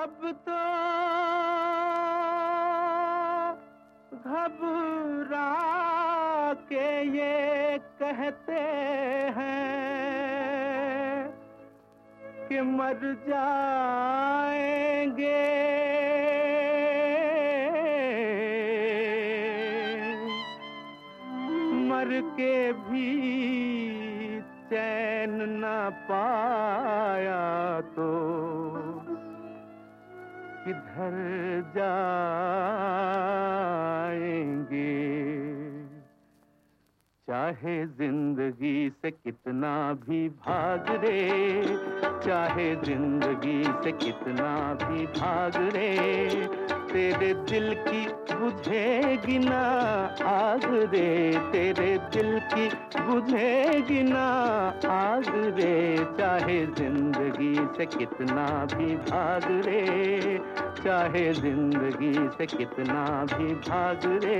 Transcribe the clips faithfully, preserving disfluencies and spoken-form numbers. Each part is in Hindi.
अब तो घबरा के ये कहते हैं कि मर जाएंगे, मर के भी चैन न पाया तो किधर जाएंगे। चाहे जिंदगी से कितना भी भाग रे, चाहे जिंदगी से कितना भी भाग रे, तेरे दिल की बुझेगी ना आग रे, तेरे दिल की बुझेगी ना आग रे। चाहे जिंदगी से कितना भी भाग रे, चाहे जिंदगी से कितना भी भाग रे।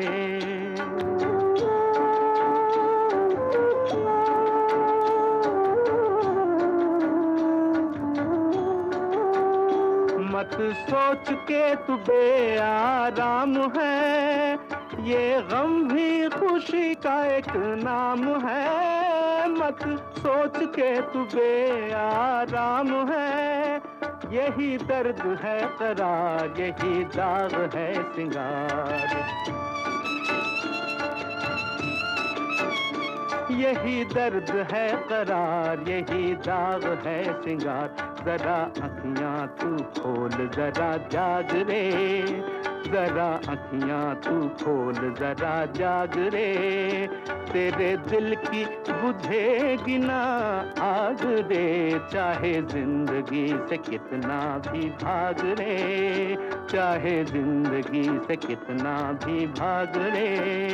मत सोच के तू बेआराम है, ये गम भी खुशी का एक नाम है। मत सोच के तू बेआराम है, यही दर्द है करार, यही दाग है सिंगार, यही दर्द है करार, यही दाग है सिंगार। जरा अखियां तू खोल जरा जाग रे, जरा अखियां तू खोल जरा जाग रे, तेरे दिल की बुझेगी ना आग रे। चाहे जिंदगी से कितना भी भाग रे, चाहे जिंदगी से कितना भी भाग रे।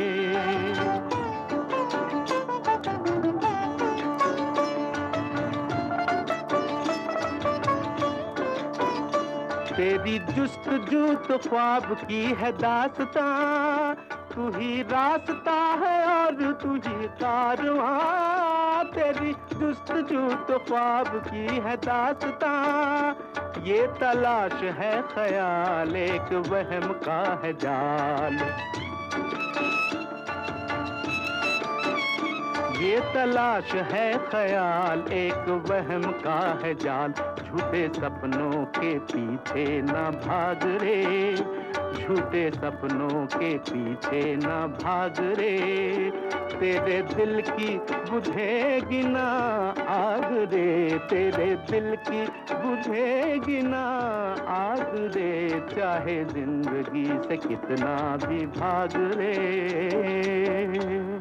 तेरी जुस्तजू तो ख्वाब की है दास्तां, तू ही रास्ता है और तू ही कारवां। तेरी जुस्तजू तो ख्वाब की है दास्तां, ये तलाश है ख्याल एक वहम का है जाल, ये तलाश है ख्याल एक वहम का है जाल। झूठे सपनों के पीछे ना भाग रे, झूठे सपनों के पीछे ना भाग रे, तेरे दिल की बुझेगी ना आग रे, तेरे दिल की बुझेगी ना आग रे। चाहे जिंदगी से कितना भी भाग रे।